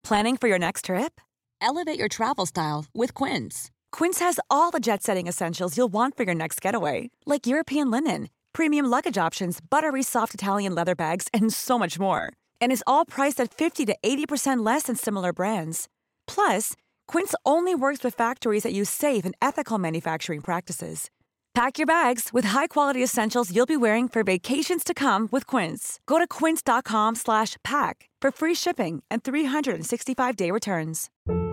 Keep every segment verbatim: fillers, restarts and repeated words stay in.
Planning for your next trip? Elevate your travel style with Quince. Quince has all the jet-setting essentials you'll want for your next getaway, like European linen, premium luggage options, buttery soft Italian leather bags, and so much more. And is all priced at fifty to eighty percent less than similar brands. Plus, Quince only works with factories that use safe and ethical manufacturing practices. Pack your bags with high-quality essentials you'll be wearing for vacations to come with Quince. Go to quince.com slash pack for free shipping and three sixty-five day returns.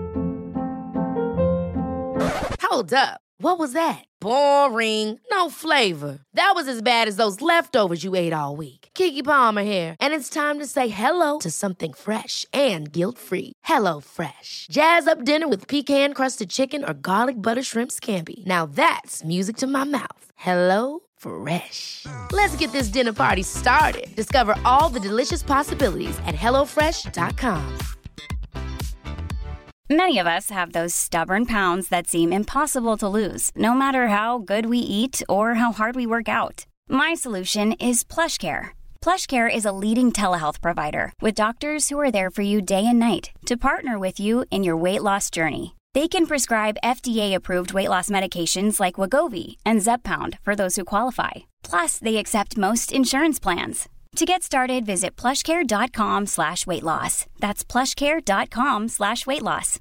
Hold up. What was that? Boring. No flavor. That was as bad as those leftovers you ate all week. Keke Palmer here, and it's time to say hello to something fresh and guilt-free. Hello Fresh. Jazz up dinner with pecan-crusted chicken or garlic butter shrimp scampi. Now that's music to my mouth. Hello Fresh. Let's get this dinner party started. Discover all the delicious possibilities at hello fresh dot com. Many of us have those stubborn pounds that seem impossible to lose, no matter how good we eat or how hard we work out. My solution is PlushCare. PlushCare is a leading telehealth provider with doctors who are there for you day and night to partner with you in your weight loss journey. They can prescribe F D A-approved weight loss medications like Wegovy and Zepbound for those who qualify. Plus, they accept most insurance plans. To get started, visit plushcare.com slash weight loss. That's plushcare.com slash weight loss.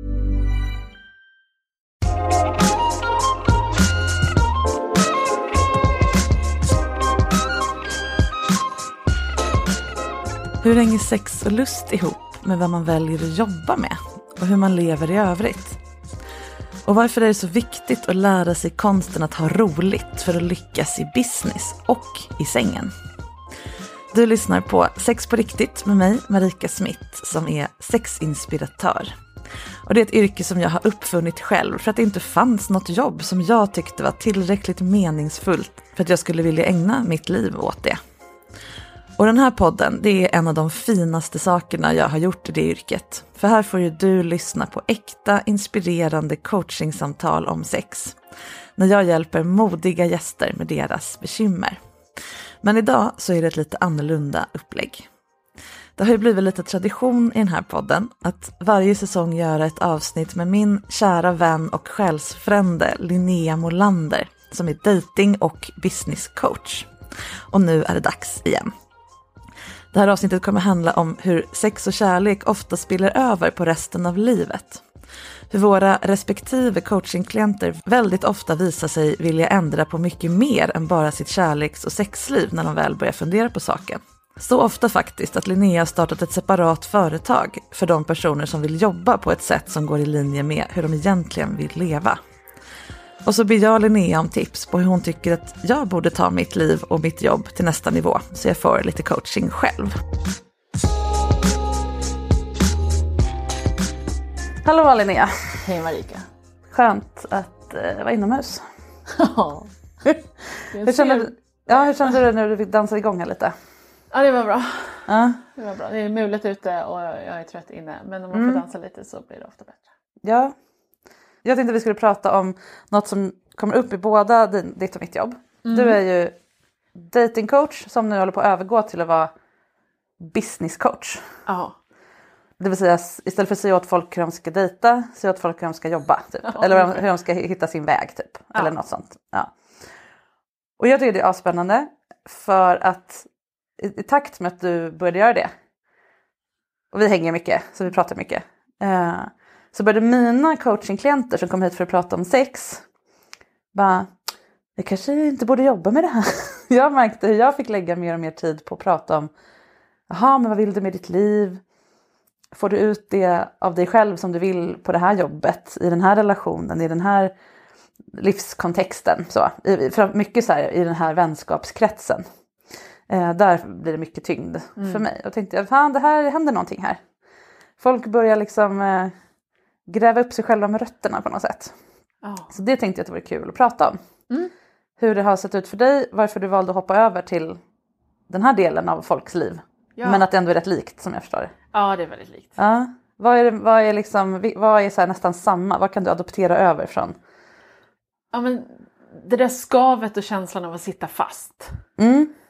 Hur hänger sex och lust ihop med vad man väljer att jobba med och hur man lever i övrigt? Och varför är det så viktigt att lära sig konsten att ha roligt för att lyckas i business och i sängen? Du lyssnar på Sex på riktigt med mig, Marika Smith, som är sexinspiratör. Och det är ett yrke som jag har uppfunnit själv för att det inte fanns något jobb som jag tyckte var tillräckligt meningsfullt för att jag skulle vilja ägna mitt liv åt det. Och den här podden, det är en av de finaste sakerna jag har gjort i det yrket. För här får ju du lyssna på äkta, inspirerande coachingsamtal om sex. När jag hjälper modiga gäster med deras bekymmer. Men idag så är det ett lite annorlunda upplägg. Det har ju blivit lite tradition i den här podden att varje säsong göra ett avsnitt med min kära vän och själsfrände Linnea Molander som är dating- och businesscoach. Och nu är det dags igen. Det här avsnittet kommer handla om hur sex och kärlek ofta spiller över på resten av livet. Hur våra respektive coachingklienter väldigt ofta visar sig vilja ändra på mycket mer än bara sitt kärleks- och sexliv när de väl börjar fundera på saken. Så ofta faktiskt att Linnea har startat ett separat företag för de personer som vill jobba på ett sätt som går i linje med hur de egentligen vill leva. Och så ber jag Linnea om tips på hur hon tycker att jag borde ta mitt liv och mitt jobb till nästa nivå så jag får lite coaching själv. Hallå Linnea. Hej Marika. Skönt att uh, vara inomhus. Ja. hur, kände du, ja, hur kände du när du fick dansa igång här lite? Ja, det var bra. Uh. Det var bra. Det är mulet ute och jag är trött inne. Men om man Mm. får dansa lite så blir det ofta bättre. Ja. Jag tänkte att vi skulle prata om något som kommer upp i båda din, ditt och mitt jobb. Mm. Du är ju datingcoach som nu håller på att övergå till att vara businesscoach. Ja. Det vill säga istället för att säga åt folk hur de ska dejta, säga åt folk hur de ska jobba. Typ. Ja, eller hur de ska hitta sin väg. Typ. Ja. Eller något sånt. Ja. Och jag tycker det är avspännande för att i, i takt med att du började göra det. Och vi hänger mycket, så vi pratar mycket. Eh, så började mina coachingklienter som kom hit för att prata om sex. Bara, jag kanske inte borde jobba med det här. Jag märkte hur jag fick lägga mer och mer tid på att prata om. Jaha, men vad vill du med ditt liv? Får du ut det av dig själv som du vill på det här jobbet, i den här relationen, i den här livskontexten. Så. I, för mycket så här, i den här vänskapskretsen. Eh, där blir det mycket tyngd mm. för mig. Och tänkte jag, fan det här händer någonting här. Folk börjar liksom eh, gräva upp sig själva med rötterna på något sätt. Oh. Så det tänkte jag att det var kul att prata om. Mm. Hur det har sett ut för dig, varför du valde att hoppa över till den här delen av folks liv. Ja. Men att det ändå är rätt likt som jag förstår det. Ja, det är väldigt likt. Ja. Vad är, det, vad är, liksom, vad är så här nästan samma? Vad kan du adoptera över från? Ja, men det där skavet och känslan av att sitta fast. Mm.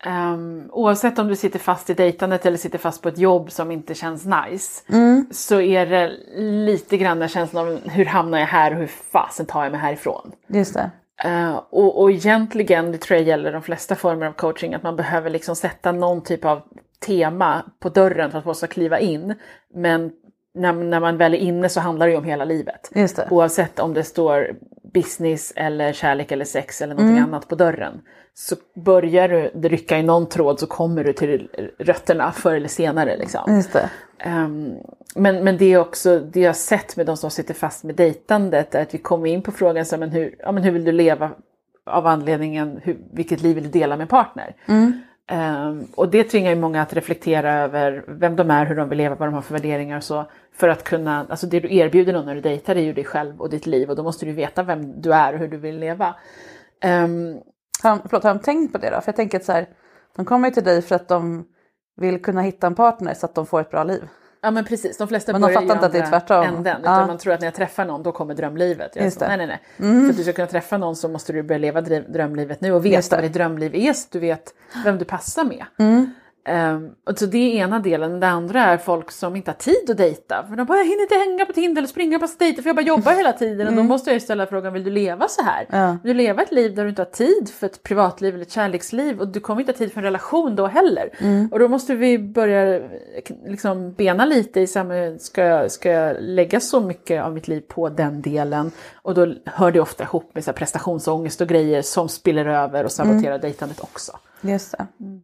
Um, oavsett om du sitter fast i dejtandet eller sitter fast på ett jobb som inte känns nice. Mm. Så är det lite grann känslan av hur hamnar jag här och hur fasen tar jag mig härifrån. Just det. Uh, och, och egentligen, det tror jag gäller de flesta former av coaching, att man behöver liksom sätta någon typ av tema på dörren för att folk ska kliva in. Men när, när man väl är inne så handlar det ju om hela livet. Just det. Oavsett om det står business eller kärlek eller sex eller någonting mm. annat på dörren. Så börjar du rycka i någon tråd så kommer du till rötterna förr eller senare. Liksom. Just det. Um, men, men det är också det jag har sett med de som sitter fast med dejtandet. Är att vi kommer in på frågan så, men hur, ja, men hur vill du leva av anledningen, hur, vilket liv vill du dela med partner? Mm. Um, och det tvingar ju många att reflektera över vem de är, hur de vill leva, vad de har för värderingar och så. För att kunna, alltså det du erbjuder någon när du dejtar är ju dig själv och ditt liv. Och då måste du veta vem du är och hur du vill leva. Um, har, förlåt, har de tänkt på det då? För jag tänker att så här, de kommer ju till dig för att de vill kunna hitta en partner så att de får ett bra liv. Ja men precis, de flesta men de börjar fattar inte att det är tvärtom. Änden, utan ja. Man tror att när jag träffar någon då kommer drömlivet. Jag Just så, det. nej nej nej. Mm. För att du ska kunna träffa någon så måste du börja leva drömlivet nu och veta vad ditt drömliv är, så du vet vem du passar med. Mm. Um, och så det är ena delen. Det andra är folk som inte har tid att dejta. För de bara, jag hinner inte hänga på Tinder eller springa på dejter för jag bara jobbar hela tiden. Mm. Och då måste jag ställa frågan, vill du leva så här? Ja. Vill du leva ett liv där du inte har tid för ett privatliv eller ett kärleksliv? Och du kommer inte ha tid för en relation då heller. Mm. Och då måste vi börja liksom bena lite i samma, ska jag, ska jag lägga så mycket av mitt liv på den delen? Och då hör det ofta ihop med så här prestationsångest och grejer som spiller över och saboterar mm. dejtandet också. Just det. Mm.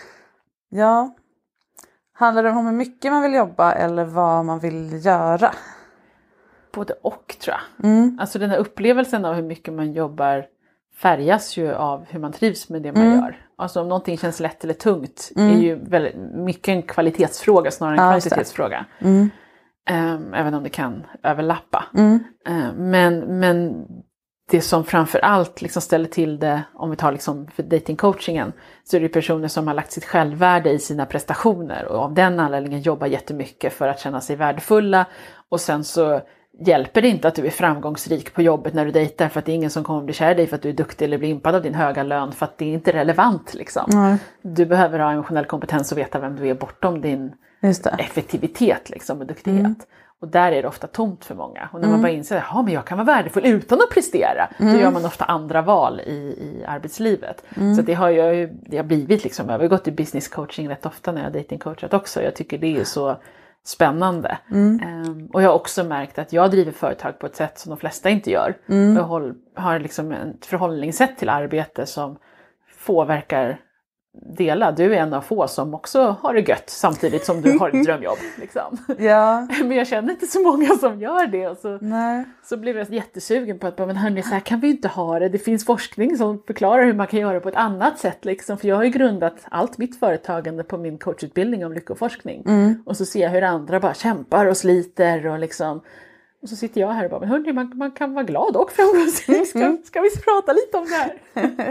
Ja, handlar det om hur mycket man vill jobba eller vad man vill göra? Både och tror jag. Mm. Alltså den här upplevelsen av hur mycket man jobbar färgas ju av hur man trivs med det man mm. gör. Alltså om någonting känns lätt eller tungt mm. är ju väldigt mycket en kvalitetsfråga snarare än en ja, kvantitetsfråga. Mm. Um, även om det kan överlappa. Mm. Uh, men, men det som framför allt liksom ställer till det, om vi tar liksom för datingcoachingen, så är det personer som har lagt sitt självvärde i sina prestationer och av den anledningen jobbar jättemycket för att känna sig värdefulla, och sen så hjälper det inte att du är framgångsrik på jobbet när du dejtar, för att det är ingen som kommer bli kär i dig för att du är duktig eller blir impad av din höga lön, för att det är inte relevant liksom. Mm. Du behöver ha emotionell kompetens och veta vem du är bortom din effektivitet liksom, och duktighet. Mm. Och där är det ofta tomt för många. Och när mm. man bara inser att ja, men jag kan vara värdefull utan att prestera. Mm. Då gör man ofta andra val i, i arbetslivet. Mm. Så det har jag ju det har blivit liksom. Jag har gått i business coaching rätt ofta när jag datingcoachat också. Jag tycker det är så spännande. Mm. Um, och jag har också märkt att jag driver företag på ett sätt som de flesta inte gör. Mm. Jag håll, har liksom ett förhållningssätt till arbete som få verkar dela. Du är en av få som också har det gött samtidigt som du har ett drömjobb. Liksom. Ja. Men jag känner inte så många som gör det. Och så, Nej. så blev jag jättesugen på att men hörni, så här kan vi inte ha det. Det finns forskning som förklarar hur man kan göra på ett annat sätt. Liksom. För jag har ju grundat allt mitt företagande på min coachutbildning om lyckoforskning. Mm. Och så ser jag hur andra bara kämpar och sliter. Och, liksom, och så sitter jag här och bara, men hörni, man, man kan vara glad och framgångsrik. Ska, Mm. ska vi prata lite om det här?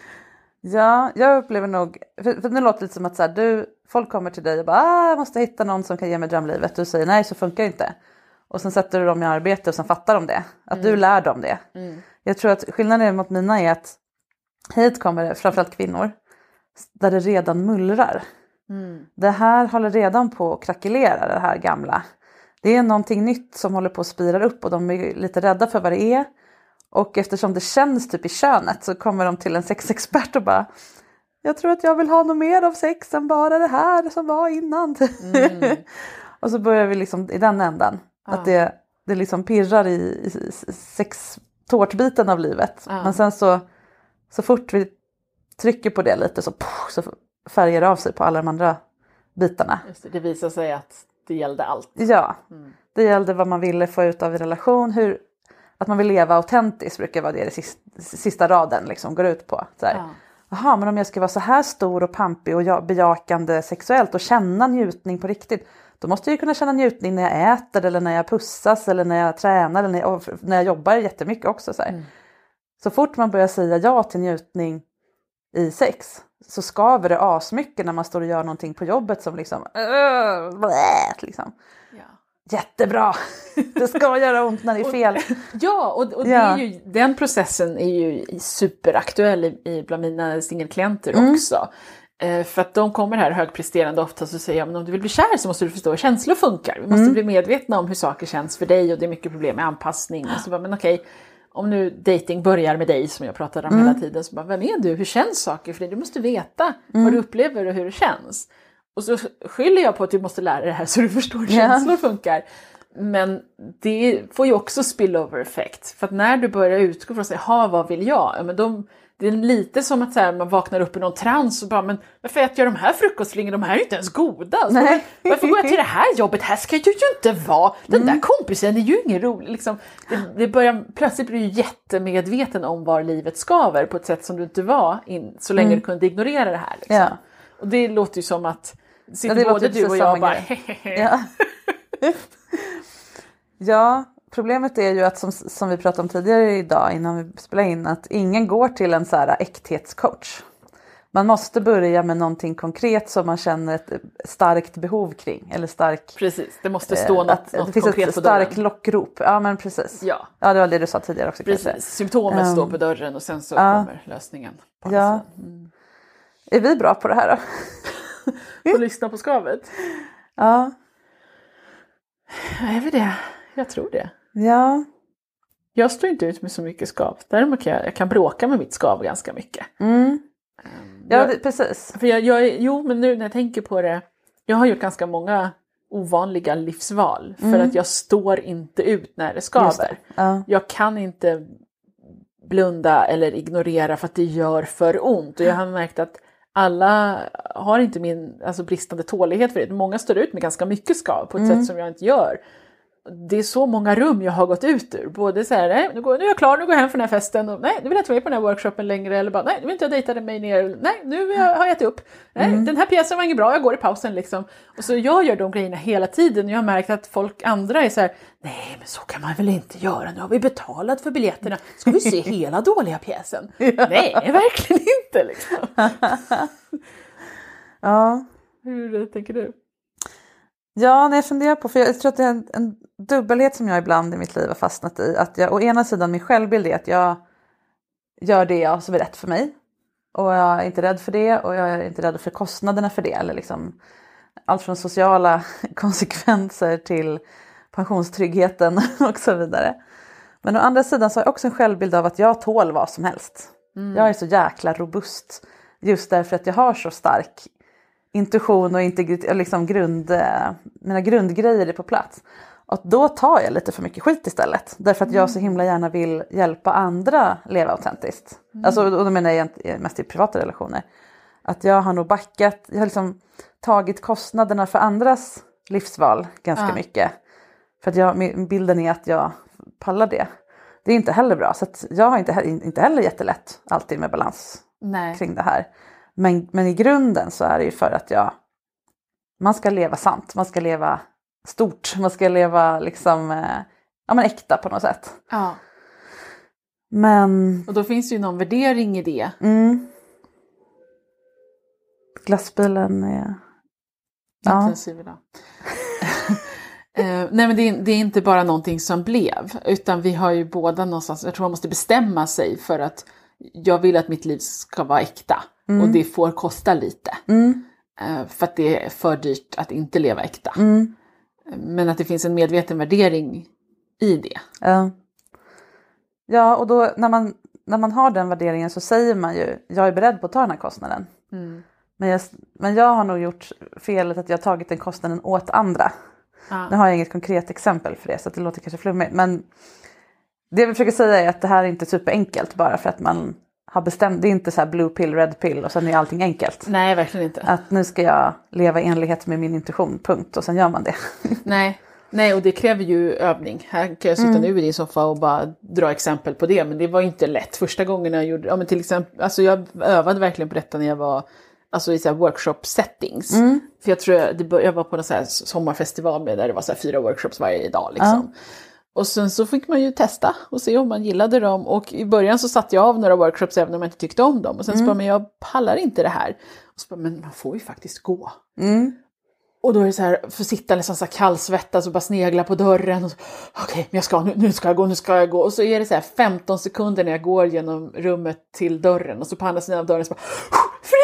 Ja, jag upplever nog, för, för det låter lite som att så här, du, folk kommer till dig och bara, ah, jag måste hitta någon som kan ge mig drömlivet. Du säger nej, så funkar det inte. Och sen sätter du dem i arbete och sen fattar de det. Att mm. du lär dem det. Mm. Jag tror att skillnaden mot mina är att hit kommer det, framförallt kvinnor, där det redan mullrar. Mm. Det här håller redan på att krackelera, det här gamla. Det är någonting nytt som håller på att spira upp och de är lite rädda för vad det är. Och eftersom det känns typ i könet så kommer de till en sexexpert och bara, jag tror att jag vill ha något mer av sex än bara det här som var innan. Mm. Och så börjar vi liksom i den ändan. Ah. Att det, det liksom pirrar i, i sex tårtbiten av livet. Ah. Men sen så, så fort vi trycker på det lite så, puff, så färgar det av sig på alla de andra bitarna. Just det, det visar sig att det gällde allt. Ja, mm. det gällde vad man ville få ut av en relation, hur att man vill leva autentiskt brukar vara det, det sista, sista raden liksom går ut på. Så här. Ja. Aha, men om jag ska vara så här stor och pampig och bejakande sexuellt och känna njutning på riktigt, då måste jag kunna känna njutning när jag äter eller när jag pussas eller när jag tränar eller när jag, när jag jobbar jättemycket också. Så, här. Mm. Så fort man börjar säga ja till njutning i sex så skaver det asmycket när man står och gör någonting på jobbet som liksom, äh, blä, liksom. Ja. Jättebra. Det ska göra ont när det är fel. Ja, och, och det är ju, den processen är ju superaktuell i, i bland mina singelklienter mm. också. Eh, för att de kommer här högpresterande ofta så säger jag, men om du vill bli kär så måste du förstå hur känslor funkar. Vi måste mm. bli medvetna om hur saker känns för dig och det är mycket problem med anpassning. Och så bara, men okej, om nu dating börjar med dig som jag pratade om mm. hela tiden, så bara, vem är du? Hur känns saker för dig? Du måste veta mm. vad du upplever och hur det känns. Och så skyller jag på att du måste lära dig det här så du förstår hur yeah. känslor funkar. Men det får ju också spillover-effekt. För att när du börjar utgå från att säga, ha, vad vill jag? Ja, men de, det är lite som att så här, man vaknar upp i någon trans och bara, men varför äter jag de här frukostflingorna? De här är ju inte ens goda. Så, varför går jag till det här jobbet? Här ska jag ju inte vara. Den mm. där kompisen är ju ingen rolig. Liksom, det, det börjar, plötsligt blir du jättemedveten om var livet skaver på ett sätt som du inte var in, så länge mm. du kunde ignorera det här. Liksom. Ja. Och det låter ju som att sitter ja, både du och jag bara ja. Ja, problemet är ju att som, som vi pratade om tidigare idag innan vi spelade in, att ingen går till en så här äkthetscoach. Man måste börja med någonting konkret som man känner ett starkt behov kring. Eller stark, precis, det måste stå något, att, något det finns konkret ett på starkt dörren. Lockrop. Ja, men precis. Ja. ja, det var det du sa tidigare också. Precis, kanske. Symptomet um, står på dörren och sen så uh, kommer lösningen. På ja. Mm. Är vi bra på det här då? På att lyssna på skavet? Ja. Är vi det? Jag tror det. Ja. Jag står inte ut med så mycket skav. Däremot kan jag, jag kan bråka med mitt skav ganska mycket. Mm. Um, ja, jag, det, precis. För jag, jag, jo, men nu när jag tänker på det. Jag har gjort ganska många ovanliga livsval. För mm. att jag står inte ut när det skaver. Det. Ja. Jag kan inte blunda eller ignorera för att det gör för ont. Och jag har märkt att alla har inte min alltså bristande tålighet för det. Många står ut med ganska mycket skav på ett mm. sätt som jag inte gör. Det är så många rum jag har gått ut ur. Både så här, nej, nu, går, nu är jag klar, nu går jag hem från den här festen. Och, nej, nu vill jag inte vara med på den här workshopen längre. Eller bara, nej, nu vill inte jag dejta mig ner. Nej, nu har jag gett upp. Nej, mm. den här pjäsen var inget bra, jag går i pausen liksom. Och så jag gör de grejerna hela tiden. Och jag har märkt att folk andra är så här, nej men så kan man väl inte göra. Nu har vi betalat för biljetterna. Ska vi se hela dåliga pjäsen? Ja. Nej, verkligen inte liksom. Ja. Hur tänker du? Ja, när jag funderar på, för jag tror att det är en, en dubbelhet som jag ibland i mitt liv har fastnat i. Att jag, å ena sidan min självbild är att jag gör det jag som är rätt för mig. Och jag är inte rädd för det och jag är inte rädd för kostnaderna för det. Eller liksom allt från sociala konsekvenser till pensionstryggheten och så vidare. Men å andra sidan så har jag också en självbild av att jag tål vad som helst. Mm. Jag är så jäkla robust just därför att jag har så stark intuition och integritet, liksom grund, mina grundgrejer är på plats. Och då tar jag lite för mycket skit istället. Därför att jag så himla gärna vill hjälpa andra leva autentiskt. Mm. Alltså, och då menar jag mest i privata relationer. Att jag har nog backat, jag har liksom tagit kostnaderna för andras livsval ganska ja. mycket. För att jag, bilden är att jag pallar det. Det är inte heller bra. Så att jag har inte, inte heller jättelätt alltid med balans Nej. kring det här. Men, men i grunden så är det ju för att jag, man ska leva sant, man ska leva stort, man ska leva liksom, eh, ja men äkta på något sätt. Ja. Men... Och då finns det ju någon värdering i det. Mm. Glassbilen är... Ja. Intensiv idag. uh, nej men det är, det är inte bara någonting som blev, utan vi har ju båda någonstans, jag tror man måste bestämma sig för att jag vill att mitt liv ska vara äkta. Mm. Och det får kosta lite. Mm. För att det är för dyrt att inte leva äkta. Mm. Men att det finns en medveten värdering i det. Ja, ja och då när man, när man har den värderingen så säger man ju, jag är beredd på att ta den här kostnaden. Mm. Men, jag, men jag har nog gjort felet att jag har tagit den kostnaden åt andra. Ja. Nu har jag inget konkret exempel för det så att det låter kanske flummigt. Men det jag försöker säga är att det här är inte superenkelt bara för att man har bestämt, det är inte så här blue pill, red pill och sen är allting enkelt. Nej, verkligen inte. Att nu ska jag leva i enlighet med min intuition, punkt, och sen gör man det. Nej, nej och det kräver ju övning. Här kan jag sitta mm. nu i din soffa och bara dra exempel på det, men det var inte lätt. Första gången jag gjorde, ja men till exempel, alltså jag övade verkligen på detta när jag var alltså i så här workshop settings. Mm. För jag tror jag, jag var på en så här sommarfestival med där det var så här fyra workshops varje dag liksom. Ja. Och sen så fick man ju testa och se om man gillade dem. Och i början så satte jag av några workshops även om jag inte tyckte om dem. Och sen mm. så bara, men jag pallar inte det här. Och så bara, men man får ju faktiskt gå. Mm. Och då är det så här, för sitta liksom så här kallsvettas och bara snegla på dörren. Och så, okej, men jag ska, nu, nu ska jag gå, nu ska jag gå. Och så är det så här femton sekunder när jag går genom rummet till dörren. Och så på andra sidan av dörren så bara, frihet!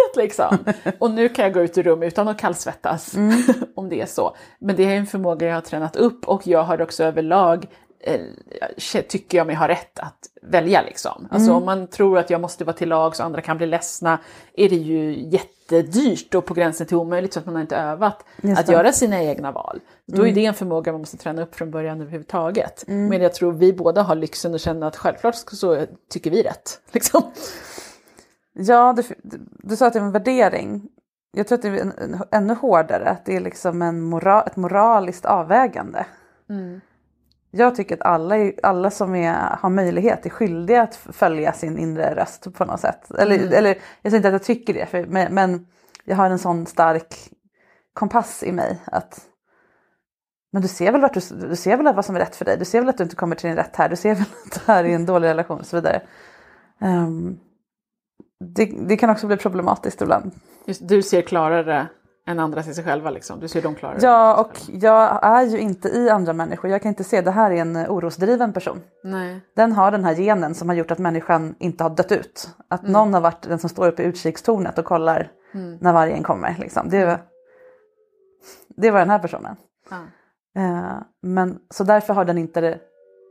liksom. Och nu kan jag gå ut i rum utan att kallsvettas mm. om det är så. Men det är en förmåga jag har tränat upp och jag har också överlag eh, tycker jag mig ha rätt att välja liksom. Alltså mm. om man tror att jag måste vara till lag så andra kan bli ledsna är det ju jättedyrt och på gränsen till omöjligt så att man har inte övat att göra sina egna val. Då är mm. det en förmåga man måste träna upp från början överhuvudtaget. Mm. Men jag tror vi båda har lyxen att känna att självklart så tycker vi rätt. Liksom. Ja, du, du sa att det är en värdering. Jag tror att det är en, en, ännu hårdare. Att det är liksom en mora, ett moraliskt avvägande. Mm. Jag tycker att alla, alla som är, har möjlighet är skyldiga att följa sin inre röst på något sätt. Eller, mm. eller jag säger inte att jag tycker det. För, men, men jag har en sån stark kompass i mig. Att, men du ser väl vart du, du ser väl vad som är rätt för dig. Du ser väl att du inte kommer till din rätt här. Du ser väl att det här är en dålig relation och så vidare. Um, det, det kan också bli problematiskt ibland. Just, du ser klarare än andra ser sig själva liksom. Du ser dem klarare. Ja, och jag är ju inte i andra människor. Jag kan inte se, det här är en orosdriven person. Nej. Den har den här genen som har gjort att människan inte har dött ut. Att mm. någon har varit den som står uppe i utkikstornet och kollar mm. när vargen kommer. Liksom. Det, det var den här personen. Ja. Uh, men så därför har den inte det.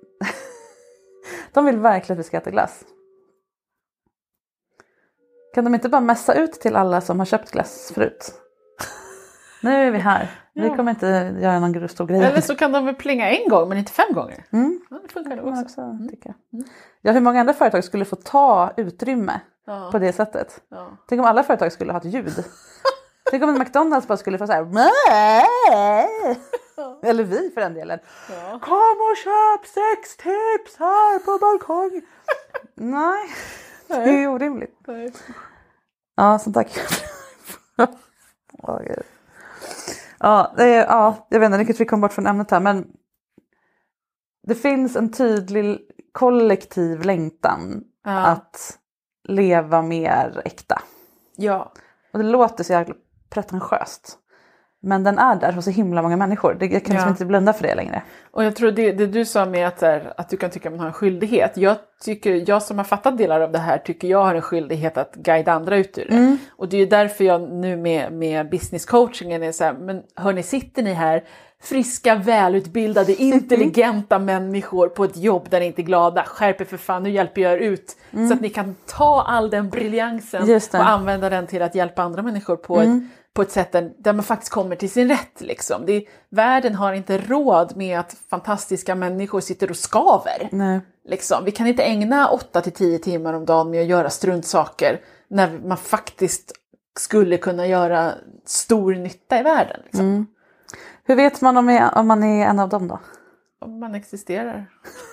De vill verkligen att vi ska äta glass. Kan de inte bara mässa ut till alla som har köpt glass förut? Nu är vi här. Vi ja. kommer inte göra någon stor grej. Eller så kan de väl plinga en gång men inte fem gånger. Mm. Ja, det funkar det också. också mm. tycker jag. Mm. Ja, hur många andra företag skulle få ta utrymme ja. på det sättet? Ja. Tänk om alla företag skulle ha ett ljud. Tänk om en McDonalds bara skulle få så här. Eller vi för den delen. Ja. Kom och köp sex tips här på balkongen. Nej. Det är orimligt. Nej. Ja, så tack. oh, ja, det är, ja, jag vet inte riktigt vi kom bort från ämnet här. Men det finns en tydlig kollektiv längtan ja. att leva mer äkta. Ja. Och det låter så jävla pretentiöst. Men den är där hos så himla många människor. Det, jag kan liksom ja. inte blunda för det längre. Och jag tror det, det du sa med att, här, att du kan tycka att man har en skyldighet. Jag, tycker, jag som har fattat delar av det här tycker jag har en skyldighet att guida andra ut ur det. Mm. Och det är ju därför jag nu med, med business coachingen är så här, men hörni, sitter ni här friska, välutbildade, intelligenta människor på ett jobb där ni inte är glada. Skärp er för fan, nu hjälper jag er ut. Mm. Så att ni kan ta all den briljansen och använda den till att hjälpa andra människor på mm. ett på ett sätt där, där man faktiskt kommer till sin rätt. Liksom. Det är, världen har inte råd med att fantastiska människor sitter och skaver. Nej. Liksom. Vi kan inte ägna åtta till tio timmar om dagen med att göra struntsaker när man faktiskt skulle kunna göra stor nytta i världen. Liksom. Mm. Hur vet man om, är, om man är en av dem då? Om man existerar.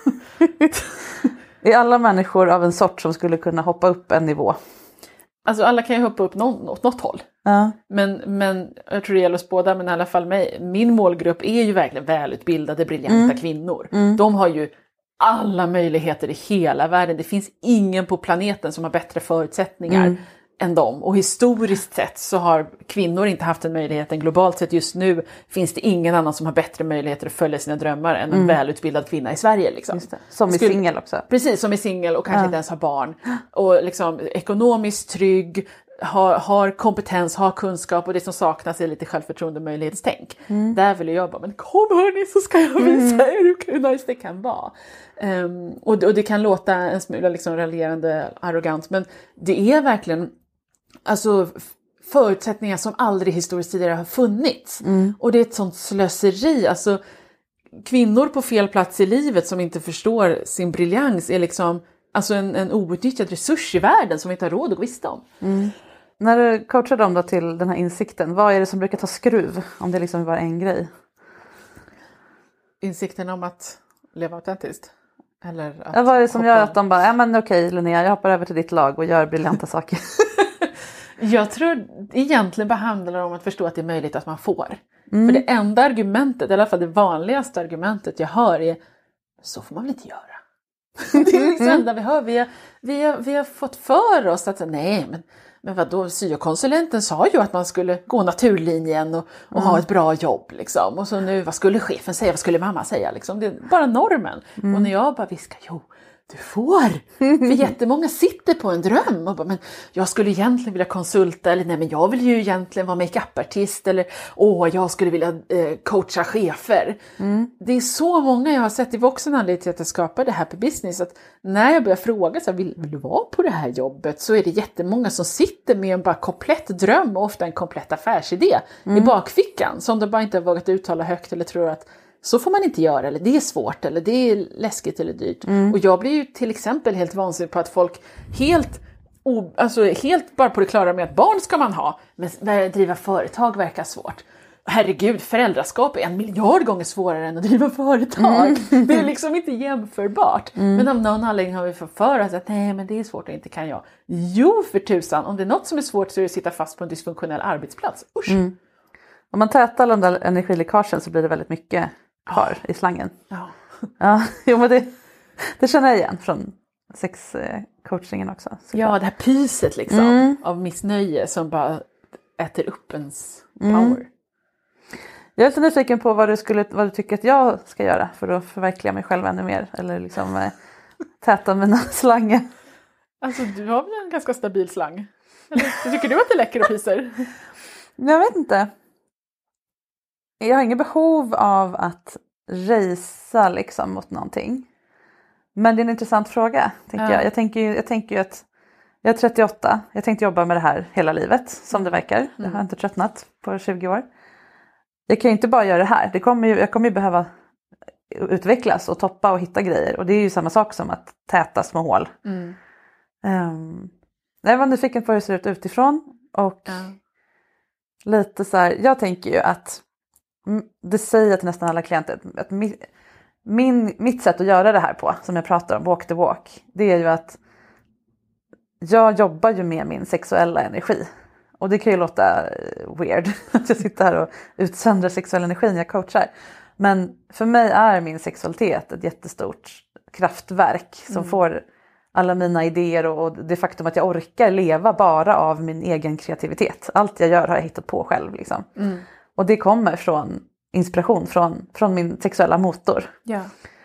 Är alla människor av en sort som skulle kunna hoppa upp en nivå? Alltså alla kan ju hoppa upp någon, åt något håll. Ja. Men, men jag tror det gäller oss båda, men i alla fall mig. Min målgrupp är ju verkligen välutbildade, briljanta mm. kvinnor. Mm. De har ju alla möjligheter i hela världen. Det finns ingen på planeten som har bättre förutsättningar mm. än dem. Och historiskt sett så har kvinnor inte haft en möjlighet. Än globalt sett just nu finns det ingen annan som har bättre möjligheter att följa sina drömmar än en mm. välutbildad kvinna i Sverige. Liksom. Just det. Som är singel också. Precis, som är singel och kanske ja. inte ens har barn. Och liksom ekonomiskt trygg. Har, har kompetens, har kunskap och det som saknas är lite självförtroende och möjlighetstänk. Mm. Där vill jag bara, men kom hörni så ska jag visa er mm. hur nice det kan vara. Um, och, och det kan låta en smula liksom raljerande, arrogant, men det är verkligen alltså, förutsättningar som aldrig historiskt tidigare har funnits. Mm. Och det är ett sånt slöseri. Alltså, kvinnor på fel plats i livet som inte förstår sin briljans är liksom alltså en, en outnyttjad resurs i världen som vi inte har råd att vissta om. Mm. När du coachar dem då till den här insikten, vad är det som brukar ta skruv? Om det liksom bara är en grej. Insikten om att leva autentiskt? Eller att ja, vad är det som hoppa... gör att de bara, ja men okej Linnea, jag hoppar över till ditt lag och gör briljanta saker. Jag tror egentligen bara handlar om att förstå att det är möjligt att man får. Mm. För det enda argumentet, i alla fall det vanligaste argumentet jag hör är, så får man väl inte göra. Det är liksom enda vi hör. Vi har, vi, har, vi har fått för oss att nej, men, men vadå, syokonsulenten sa ju att man skulle gå naturlinjen och, och mm. ha ett bra jobb. Liksom. Och så nu, vad skulle chefen säga, vad skulle mamma säga? Liksom. Det är bara normen. Mm. Och när jag bara viskar, jo, du får! För jättemånga sitter på en dröm och bara, men jag skulle egentligen vilja konsulta, eller nej men jag vill ju egentligen vara makeupartist, eller åh jag skulle vilja eh, coacha chefer. Mm. Det är så många jag har sett, det var också en anledning till att jag skapade Happy Business, att när jag börjar fråga så här, vill, vill du vara på det här jobbet, så är det jättemånga som sitter med en bara komplett dröm och ofta en komplett affärsidé mm. i bakfickan som de bara inte har vågat uttala högt eller tror att så får man inte göra, eller det är svårt, eller det är läskigt eller dyrt. Mm. Och jag blir ju till exempel helt vansinnig på att folk helt, o, alltså helt bara på det klara med att barn ska man ha, men driva företag verkar svårt. Herregud, föräldraskap är en miljard gånger svårare än att driva företag. Mm. Det är liksom inte jämförbart. Mm. Men av någon anledning har vi fått för oss att nej, men det är svårt och inte kan jag. Jo, för tusan, om det är något som är svårt så är det att sitta fast på en dysfunktionell arbetsplats. Usch. Mm. Om man tätar de där energiläckagen så blir det väldigt mycket kvar oh. i slangen. Ja, ja jo, men det, det känner jag igen från sexcoachingen också. Såklart. Ja, det här pyset liksom mm. av missnöje som bara äter upp ens power. Mm. Jag är lite nyfiken på vad du, skulle, vad du tycker att jag ska göra för att förverkliga mig själv ännu mer. Eller liksom eh, täta mina slangar. Alltså du har väl en ganska stabil slang? Eller tycker du att det läcker och pyser? Jag vet inte. Jag har ingen behov av att racea liksom mot någonting. Men det är en intressant fråga, tänker ja. jag. Jag tänker, jag tänker ju att jag är trettioåtta. Jag tänkte jobba med det här hela livet, som det verkar. Mm. Jag har inte tröttnat på tjugo år. Jag kan ju inte bara göra det här. Det kommer ju, jag kommer ju behöva utvecklas och toppa och hitta grejer. Och det är ju samma sak som att täta små hål. Mm. Um, jag var nyfiken på hur det ser ut utifrån. Och ja. lite så här, jag tänker ju att det säger jag till nästan alla klienter att min, min, mitt sätt att göra det här på, som jag pratar om, walk the walk, det är ju att jag jobbar ju med min sexuella energi. Och det kan ju låta weird att jag sitter här och utsöndrar sexuell energi när jag coachar. Men för mig är min sexualitet ett jättestort kraftverk som mm. får alla mina idéer och det faktum att jag orkar leva bara av min egen kreativitet. Allt jag gör har jag hittat på själv liksom. Mm. Och det kommer från inspiration från, från min sexuella motor. Ja.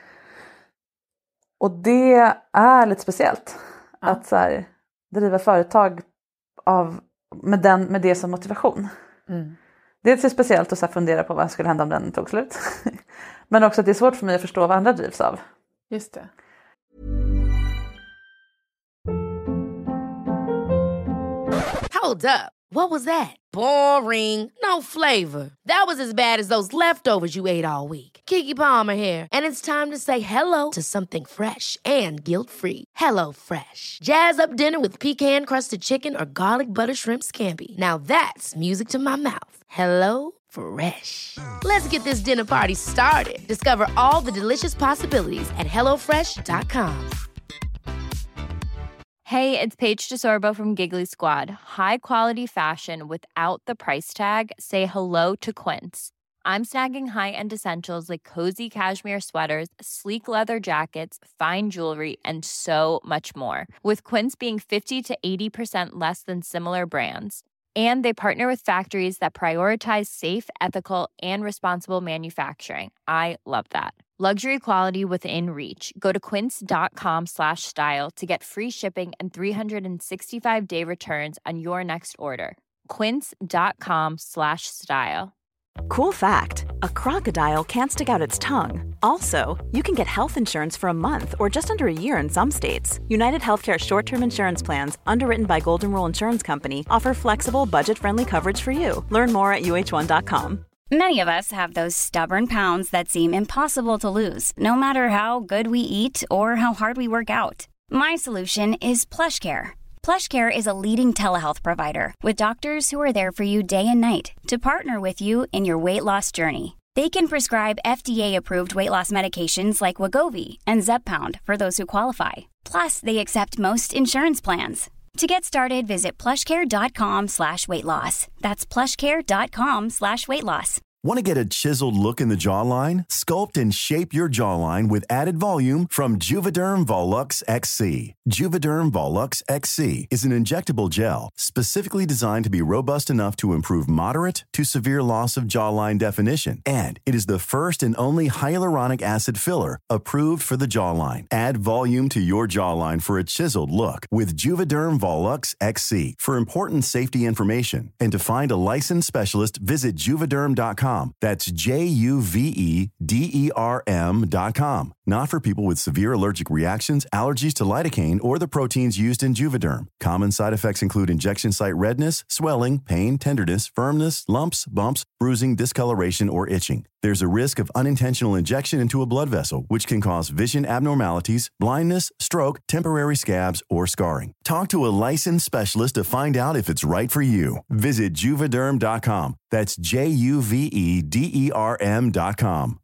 Och det är lite speciellt. Ja. Att så här, driva företag av, med, den, med det som motivation. Mm. Det är lite speciellt att så här fundera på vad skulle hända om den tog slut. Men också att det är svårt för mig att förstå vad andra drivs av. Just det. Hold up. What was that? Boring. No flavor. That was as bad as those leftovers you ate all week. Keke Palmer here. And it's time to say hello to something fresh and guilt-free. Hello Fresh. Jazz up dinner with pecan-crusted chicken or garlic butter shrimp scampi. Now that's music to my mouth. Hello Fresh. Let's get this dinner party started. Discover all the delicious possibilities at hello fresh dot com. Hey, it's Paige DeSorbo from Giggly Squad. High quality fashion without the price tag. Say hello to Quince. I'm snagging high-end essentials like cozy cashmere sweaters, sleek leather jackets, fine jewelry, and so much more. With Quince being fifty to eighty percent less than similar brands. And they partner with factories that prioritize safe, ethical, and responsible manufacturing. I love that. Luxury quality within reach. Go to quince.com slash style to get free shipping and three sixty-five day returns on your next order. Quince.com slash style. Cool fact, a crocodile can't stick out its tongue. Also, you can get health insurance for a month or just under a year in some states. United Healthcare short-term insurance plans, underwritten by Golden Rule Insurance Company, offer flexible, budget-friendly coverage for you. Learn more at U H one dot com. Many of us have those stubborn pounds that seem impossible to lose, no matter how good we eat or how hard we work out. My solution is PlushCare. PlushCare is a leading telehealth provider with doctors who are there for you day and night to partner with you in your weight loss journey. They can prescribe F D A-approved weight loss medications like Wegovy and Zepbound for those who qualify. Plus, they accept most insurance plans. To get started, visit plushcare.com slash weight loss. That's plushcare.com slash weight loss. Want to get a chiseled look in the jawline? Sculpt and shape your jawline with added volume from Juvederm Volux X C. Juvederm Volux X C is an injectable gel specifically designed to be robust enough to improve moderate to severe loss of jawline definition. And it is the first and only hyaluronic acid filler approved for the jawline. Add volume to your jawline for a chiseled look with Juvederm Volux X C. For important safety information and to find a licensed specialist, visit juvederm dot com. That's J U V E D E R M dot com. Not for people with severe allergic reactions, allergies to lidocaine, or the proteins used in Juvederm. Common side effects include injection site redness, swelling, pain, tenderness, firmness, lumps, bumps, bruising, discoloration, or itching. There's a risk of unintentional injection into a blood vessel, which can cause vision abnormalities, blindness, stroke, temporary scabs, or scarring. Talk to a licensed specialist to find out if it's right for you. Visit juvederm dot com. That's J U V E D E R M dot com.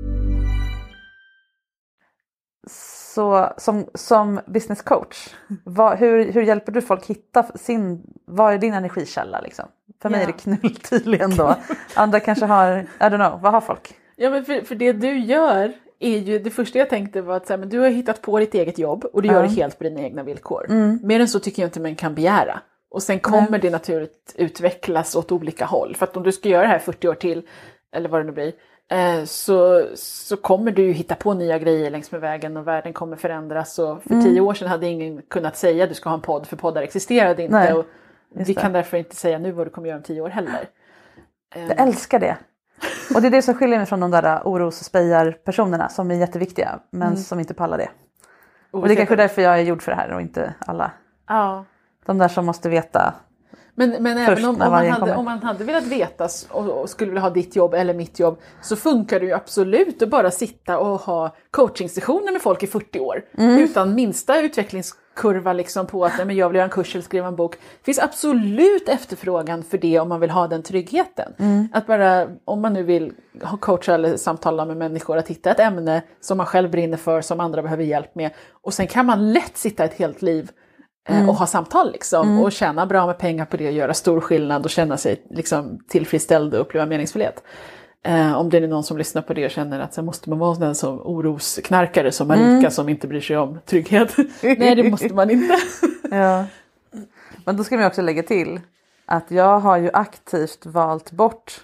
Så som, som business coach, vad, hur, hur hjälper du folk hitta sin, vad är din energikälla liksom? För mig yeah. är det knull tydligen då. Andra kanske har, I don't know, vad har folk? Ja, men för, för det du gör är ju, det första jag tänkte var att så här, men du har hittat på ditt eget jobb och du gör mm. det helt på dina egna villkor. Mm. Mer än så tycker jag inte man kan begära. Och sen kommer mm. det naturligt utvecklas åt olika håll. För att om du ska göra det här fyrtio år till, eller vad det nu blir, eh, så, så kommer du ju hitta på nya grejer längs med vägen och världen kommer förändras. Och för mm. tio år sedan hade ingen kunnat säga att du ska ha en podd, för poddar existerade inte. Nej, och vi kan därför inte säga nu vad du kommer göra om tio år heller. Jag um. älskar det. Och det är det som skiljer mig från de där oros- och spejar-personerna som är jätteviktiga, men mm. som inte pallar det. Och, och det är kanske därför jag är gjord för det här och inte alla. Ja. De där som måste veta. Men, men även om, om, man hade, om man hade velat veta och, och skulle vilja ha ditt jobb eller mitt jobb, så funkar det ju absolut att bara sitta och ha coaching-sessioner med folk i fyrtio år. Mm. Utan minsta utvecklingskurva liksom på att nej, men jag vill göra en kurs eller skriva en bok. Det finns absolut efterfrågan för det om man vill ha den tryggheten. Mm. Att bara, om man nu vill ha coacha eller samtala med människor, att hitta ett ämne som man själv brinner för, som andra behöver hjälp med. Och sen kan man lätt sitta ett helt liv Mm. och ha samtal liksom, mm. och tjäna bra med pengar på det och göra stor skillnad och känna sig liksom tillfredsställd och uppleva meningsfullhet. Eh, om det är någon som lyssnar på det och känner att så måste man vara en sån orosknarkare som Marika mm. som inte bryr sig om trygghet. Nej, det måste man inte. Ja. Men då ska man också lägga till att jag har ju aktivt valt bort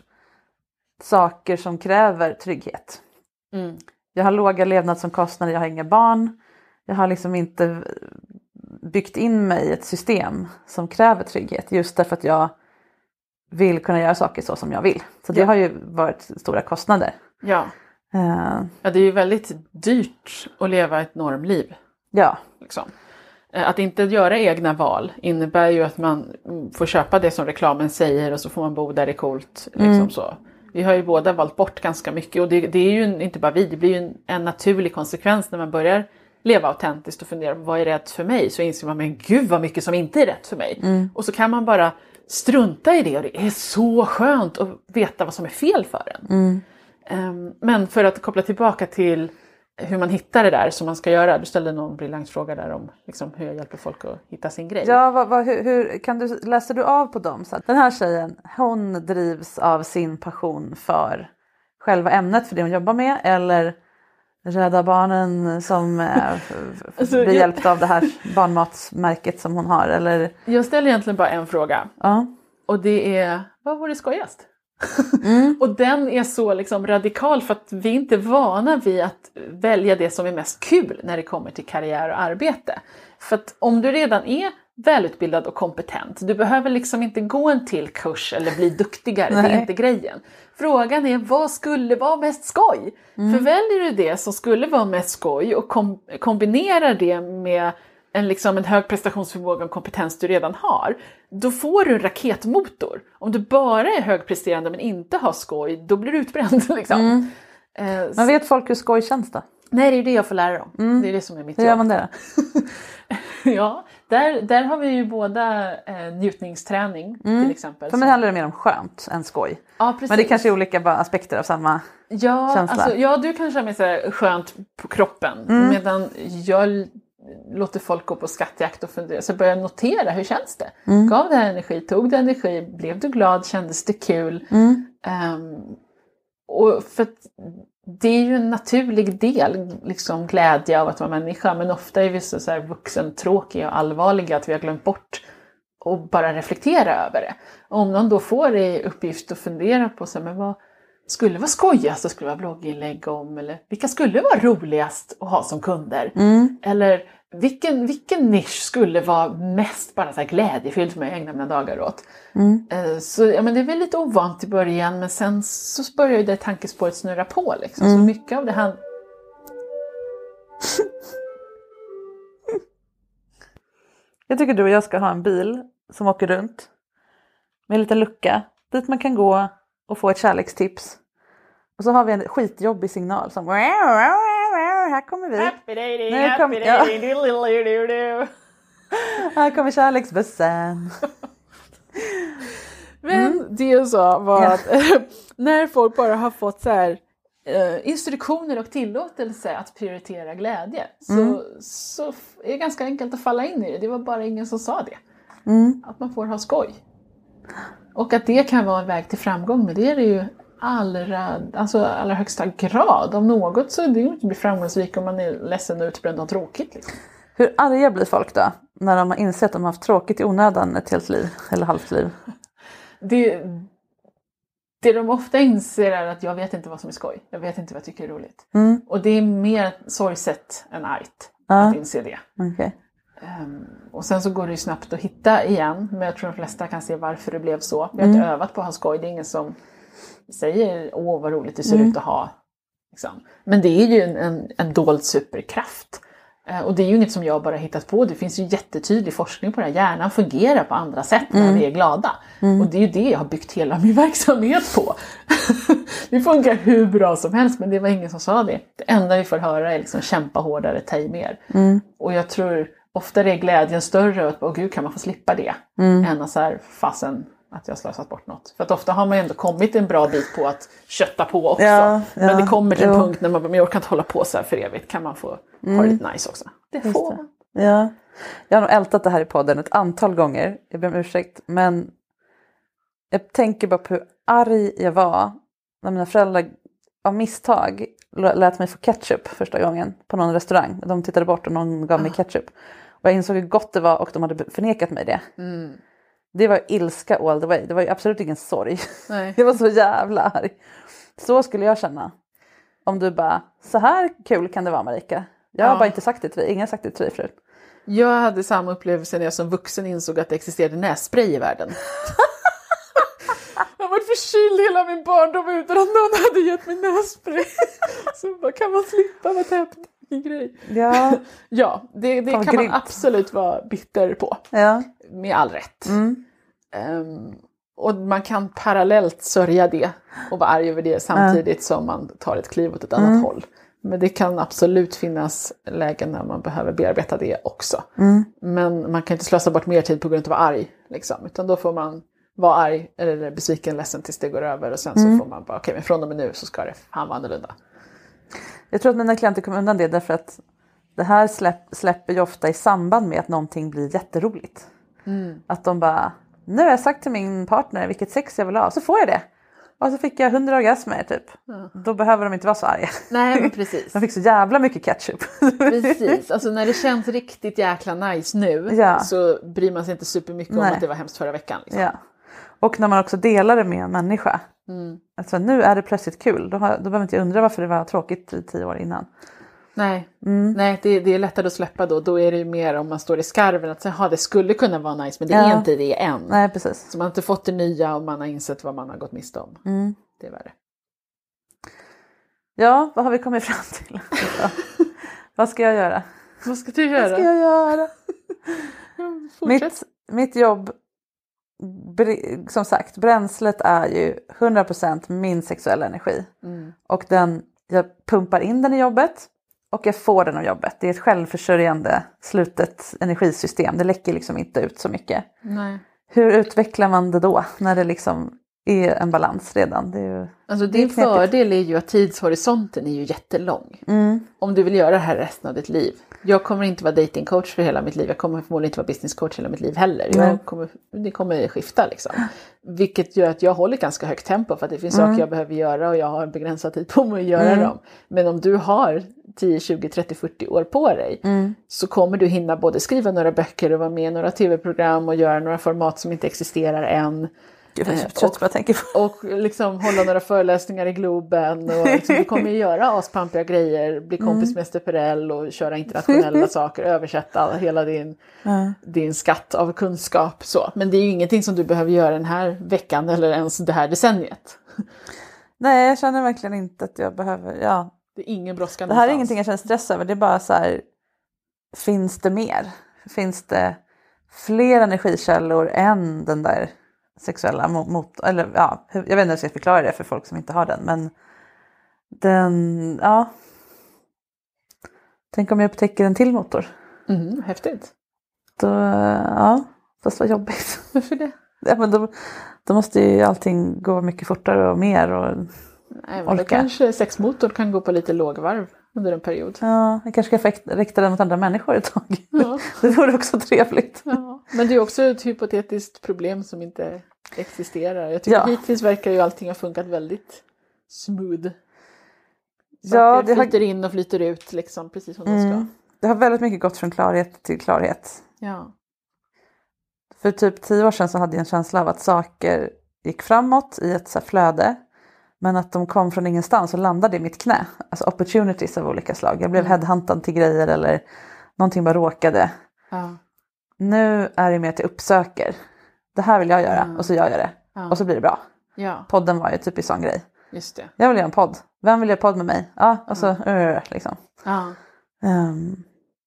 saker som kräver trygghet. Mm. Jag har låga levnadsomkostnader, jag har inga barn. Jag har liksom inte byggt in mig i ett system som kräver trygghet, just därför att jag vill kunna göra saker så som jag vill. Så det ja. har ju varit stora kostnader. Ja. Uh, ja, det är ju väldigt dyrt att leva ett normliv. Ja. Liksom. Att inte göra egna val innebär ju att man får köpa det som reklamen säger och så får man bo där det är coolt. Liksom mm. så. Vi har ju båda valt bort ganska mycket och det, det är ju inte bara vi, det blir ju en, en naturlig konsekvens när man börjar leva autentiskt och fundera på vad är rätt för mig, så inser man, men gud vad mycket som inte är rätt för mig. Mm. Och så kan man bara strunta i det och det är så skönt att veta vad som är fel för en. Mm. Um, men för att koppla tillbaka till hur man hittar det där som man ska göra. Du ställde någon briljant fråga där om liksom, hur jag hjälper folk att hitta sin grej. Ja, vad, vad, hur, hur kan du, läser du av på dem? Så att den här tjejen, hon drivs av sin passion för själva ämnet, för det hon jobbar med, eller Rädda Barnen som äh, alltså, blir jag... hjälpt av det här barnmatsmärket som hon har, eller? Jag ställer egentligen bara en fråga. Ja. Och det är, vad vore skojast? Mm. Och den är så liksom radikal för att vi inte är vana vid att välja det som är mest kul när det kommer till karriär och arbete. För att om du redan är välutbildad och kompetent, du behöver liksom inte gå en till kurs eller bli duktigare, det är inte grejen. Frågan är, vad skulle vara mest skoj? Mm. För väljer du det som skulle vara mest skoj och kom- kombinerar det med en, liksom en hög prestationsförmåga och kompetens du redan har, då får du en raketmotor. Om du bara är högpresterande men inte har skoj, då blir du utbränd. Liksom. Mm. Eh, men vet folk hur skoj känns då? Nej, det är det jag får lära dem. Mm. Det är det som är mitt jobb. Hur gör man det? Ja, där, där har vi ju båda eh, njutningsträning mm. till exempel. För mig handlar det mer om skönt än skoj. Ja, precis. Men det kanske är olika bara aspekter av samma ja, känsla. Alltså, ja, du kanske har med sig skönt på kroppen. Mm. Medan jag låter folk gå på skattjakt och fundera. Så börjar jag notera, hur känns det? Mm. Gav det här energi? Tog det energi? Blev du glad? Kändes det kul? Mm. Um, och för att det är ju en naturlig del, liksom glädje av att vara människa. Men ofta är vi så, så här vuxentråkiga och allvarliga att vi har glömt bort och bara reflektera över det. Om någon då får i uppgift att fundera på så här, men vad skulle vara skojigast och skulle vara blogginlägg om, eller vilka skulle vara roligast att ha som kunder, Mm. eller vilken, vilken nisch skulle vara mest bara så här glädjefylld för mig att ägna mina dagar åt. Mm. Så ja, men det är väl lite ovant i början, men sen så börjar ju det tankespåret snurra på liksom. Mm. Så mycket av det här. Jag tycker du och jag ska ha en bil som åker runt med en liten lucka dit man kan gå och få ett kärlekstips. Och så har vi en skitjobbig signal som här kommer vi. Happy dating, Nu happy kom- ja. dating, doodle-doo-doo-doo. Här kommer kärleksbussen. Men det jag sa var att när folk bara har fått så här eh, instruktioner och tillåtelse att prioritera glädje, så, Mm. så är det ganska enkelt att falla in i det. Det var bara ingen som sa det. Mm. Att man får ha skoj. Och att det kan vara en väg till framgång, men det är det ju allra, alltså allra högsta grad. Om något så är det ju inte bli framgångsrik om man är ledsen och utbränd och tråkigt. Liksom. Hur arga blir folk då? När de har insett att de har haft tråkigt i onödan ett helt liv. Eller halvt liv. Det, det de ofta inser är att jag vet inte vad som är skoj. Jag vet inte vad jag tycker är roligt. Mm. Och det är mer sorgset än argt Ja. att inse det. Okay. Um, och sen så går det ju snabbt att hitta igen. Men jag tror de flesta kan se varför det blev så. Vi har inte Mm. övat på att ha skoj. Det är ingen som säger åh vad roligt det ser Mm. ut att ha. Liksom. Men det är ju en, en, en dold superkraft. Uh, och det är ju inget som jag bara hittat på. Det finns ju jättetydlig forskning på det här. Hjärnan fungerar på andra sätt när Mm. vi är glada. Mm. Och det är ju det jag har byggt hela min verksamhet på. Det funkar hur bra som helst, men det var ingen som sa det. Det enda vi får höra är liksom kämpa hårdare, ta i mer. Mm. Och jag tror ofta är glädjen större att åh gud kan man få slippa det. Mm. Än att så här, fasen att jag slösat bort något. För att ofta har man ju ändå kommit en bra bit på att kötta på också. Ja, ja, men det kommer till en jo. punkt när man bara, men jag kan inte hålla på så här för evigt. Kan man få Mm. ha det lite nice också. Det Just får det. man. Ja. Jag har nog ältat det här i podden ett antal gånger. Jag ber om ursäkt. Men jag tänker bara på hur arg jag var när mina föräldrar av misstag lät mig få ketchup första gången på någon restaurang. De tittade bort och någon gav mig ketchup. Och jag insåg hur gott det var och de hade förnekat mig det. Mm. Det var ilska all the way. Det var ju absolut ingen sorg. Nej. Jag var så jävla arg. Så skulle jag känna. Om du bara, så här kul kan det vara Marika. Jag har Ja. bara inte sagt det till dig. Ingen har sagt det till dig förut. Jag hade samma upplevelse när jag som vuxen insåg att det existerade nässpray i världen. Jag har varit förkyld hela min barndom utan att någon hade gett mig nässpray. Så bara, kan man slippa vara täppt? Vilken grej. Ja. Ja, det, det Fan, kan man grymt. absolut vara bitter på. Ja. Med all rätt. Mm. Um, och man kan parallellt sörja det och vara arg över det samtidigt som man tar ett kliv åt ett annat Mm. håll. Men det kan absolut finnas lägen när man behöver bearbeta det också. Mm. Men man kan inte slösa bort mer tid på grund av att vara arg. Liksom. Utan då får man vara arg eller besviken, ledsen tills det går över. Och sen Mm. så får man bara, okej okay, men från och med nu så ska det fan vara annorlunda. Jag tror att mina klienter kommer undan det därför att det här släpp, släpper ju ofta i samband med att någonting blir jätteroligt. Mm. Att de bara, nu har jag sagt till min partner vilket sex jag vill ha, så får jag det. Och så fick jag hundra orgasmer typ. Ja. Då behöver de inte vara så arga. Nej men precis. De fick så jävla mycket ketchup. Precis, alltså när det känns riktigt jäkla nice nu Ja. så bryr man sig inte supermycket om Nej. att det var hemskt förra veckan. Liksom. Ja. Och när man också delar det med en människa. Mm. Alltså nu är det plötsligt kul. Då, har, då behöver inte jag undra varför det var tråkigt i tio år innan. Nej, Mm. Nej det, det är lättare att släppa då. Då är det ju mer om man står i skarven att säga, det skulle kunna vara nice men det Ja. är inte det än. Nej, precis. Så man har inte fått det nya och man har insett vad man har gått miste om. Mm. Det är värre. Ja, vad har vi kommit fram till? Vad ska jag göra? Vad ska du göra? Vad ska jag göra? Fortsätt. Mitt, mitt jobb, br- som sagt, bränslet är ju hundra procent min sexuella energi. Mm. Och den, jag pumpar in den i jobbet och jag får den av jobbet. Det är ett självförsörjande slutet energisystem. Det läcker liksom inte ut så mycket. Nej. Hur utvecklar man det då när det liksom är en balans redan. Det är ju, alltså din är fördel är ju att tidshorisonten är ju jättelång. Mm. Om du vill göra det här resten av ditt liv. Jag kommer inte vara datingcoach för hela mitt liv. Jag kommer förmodligen inte vara businesscoach hela mitt liv heller. Mm. Jag kommer, det kommer skifta liksom. Vilket gör att jag håller ganska högt tempo. För att det finns Mm. saker jag behöver göra. Och jag har en begränsad tid på mig att göra Mm. dem. Men om du har tio, tjugo, trettio, fyrtio år på dig. Mm. Så kommer du hinna både skriva några böcker och vara med i några tv-program. Och göra några format som inte existerar än. Gud, jag är trött på att tänka på. Och liksom hålla några föreläsningar i Globen. Och liksom, du kommer ju göra aspampiga grejer. Bli kompis Mm. med Ester Perel. Och köra internationella saker. Översätta hela din, Mm. din skatt av kunskap. Så. Men det är ju ingenting som du behöver göra den här veckan. Eller ens det här decenniet. Nej, jag känner verkligen inte att jag behöver. Ja. Det är ingen brådskande. Det här är fas. ingenting jag känner stress över. Det är bara så här. Finns det mer? Finns det fler energikällor än den där sexuella mot, eller ja, jag vet inte hur jag ska förklara det för folk som inte har den, men den, ja, tänk om jag upptäcker en till motor. Mm, häftigt. Då, ja, fast vad jobbigt. Varför det? Ja, men då, då måste ju allting gå mycket fortare och mer och Nej, men då kanske sexmotor kan gå på lite lågvarv under en period. Ja, jag kanske ska rikta den mot andra människor ett tag. Ja. Det vore också trevligt. Ja. Men det är också ett hypotetiskt problem som inte existerar. Jag tycker ja. hittills verkar ju allting ha funkat väldigt smooth. Saker ja, det flyter har... in och flyter ut liksom, precis som mm. de ska. Det har väldigt mycket gått från klarhet till klarhet. Ja. För typ tio år sedan så hade jag en känsla av att saker gick framåt i ett så här flöde. Men att de kom från ingenstans och landade i mitt knä. Alltså opportunities av olika slag. Jag blev mm. headhuntad till grejer eller någonting bara råkade. Ja. Nu är det mer att jag uppsöker. Det här vill jag göra ja. och så gör jag det. Ja. Och så blir det bra. Ja. Podden var ju typ en sån grej. Just det. Jag vill göra en podd. Vem vill göra podd med mig? Ja, och så ja. Uh, liksom. Ja. Um,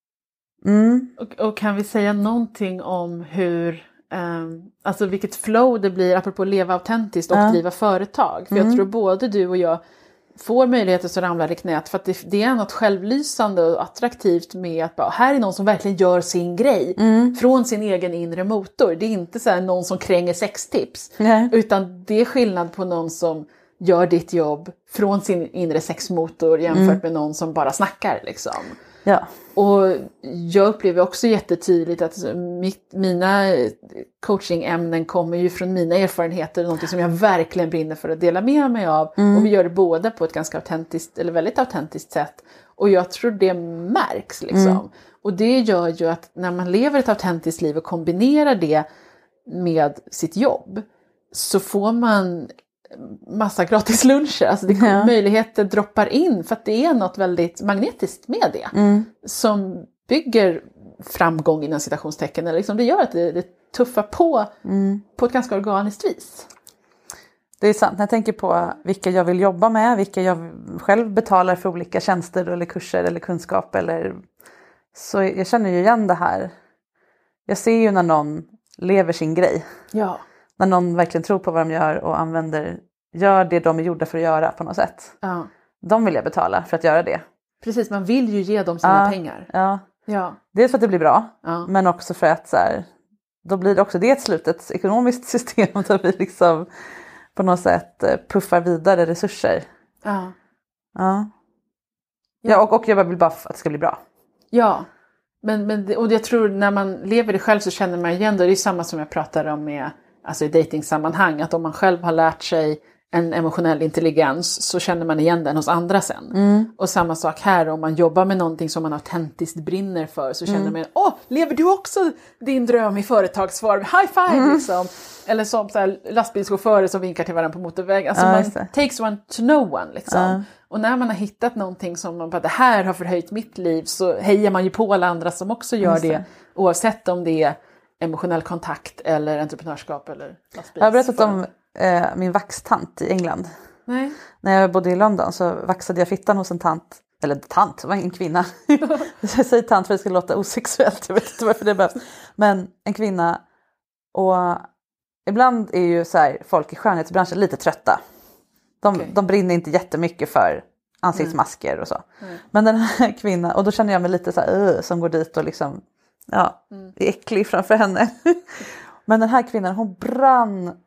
mm. och, och kan vi säga någonting om hur... Um, alltså vilket flow det blir apropå att leva autentiskt och ja. driva företag. För mm. jag tror både du och jag får möjligheter att ramla i knät. För att det, det är något självlysande och attraktivt med att bara, här är någon som verkligen gör sin grej. Mm. Från sin egen inre motor. Det är inte så här någon som kränger sextips. Nej. Utan det är skillnad på någon som gör ditt jobb från sin inre sexmotor jämfört mm. med någon som bara snackar liksom. Ja. Och jag upplever också jättetydligt att mitt, mina coachingämnen kommer ju från mina erfarenheter. Någonting som jag verkligen brinner för att dela med mig av. Mm. Och vi gör det båda på ett ganska autentiskt eller väldigt autentiskt sätt. Och jag tror det märks liksom. Mm. Och det gör ju att när man lever ett autentiskt liv och kombinerar det med sitt jobb. Så får man massa gratis luncher. Alltså det ja. möjligheter droppar in för att det är något väldigt magnetiskt med det. Mm. Som bygger framgång inom citationstecken. Eller liksom det gör att det, det tuffar på mm. på ett ganska organiskt vis. Det är sant. När jag tänker på vilka jag vill jobba med. Vilka jag själv betalar för olika tjänster eller kurser eller kunskap. Eller, så jag känner ju igen det här. Jag ser ju när någon lever sin grej. Ja. När någon verkligen tror på vad de gör och använder, gör det de är gjorda för att göra på något sätt. Ja. De vill jag betala för att göra det. Precis, man vill ju ge dem sina ja, pengar. Ja. Ja. Dels för att det blir bra, ja. men också för att så här, då blir det också det ett slutet ekonomiskt system där vi liksom på något sätt puffar vidare resurser. Ja. Ja, ja och, och jag vill bara att det ska bli bra. Ja. Men, men, och jag tror när man lever det själv så känner man igen det. Det är samma som jag pratar om med, alltså i datingsammanhang. Att om man själv har lärt sig en emotionell intelligens så känner man igen den hos andra sen. Mm. Och samma sak här, om man jobbar med någonting som man autentiskt brinner för så känner mm. man, åh, lever du också din dröm i företagsform? High five mm. liksom. Eller som så här, lastbilschaufförer som vinkar till varandra på motorvägen. Alltså ja, man takes one to know one liksom. Ja. Och när man har hittat någonting som man bara, det här har förhöjt mitt liv, så hejar man ju på alla andra som också gör det. det. Oavsett om det är emotionell kontakt eller entreprenörskap eller lastbils. Jag har berättat om eh, min vaxtant i England. Nej. När jag bodde i London så vaxade jag fittan hos en tant. Eller tant, det var en kvinna. Jag säger tant för att det ska låta osexuellt. Jag vet inte varför det behövs. Men en kvinna. Och ibland är ju så här, folk i skönhetsbranschen lite trötta. De, okay. de brinner inte jättemycket för ansiktsmasker mm. och så. Mm. Men den här kvinnan, och då känner jag mig lite så här, uh, som går dit och liksom, ja, mm. är äcklig framför henne. Men den här kvinnan, hon brann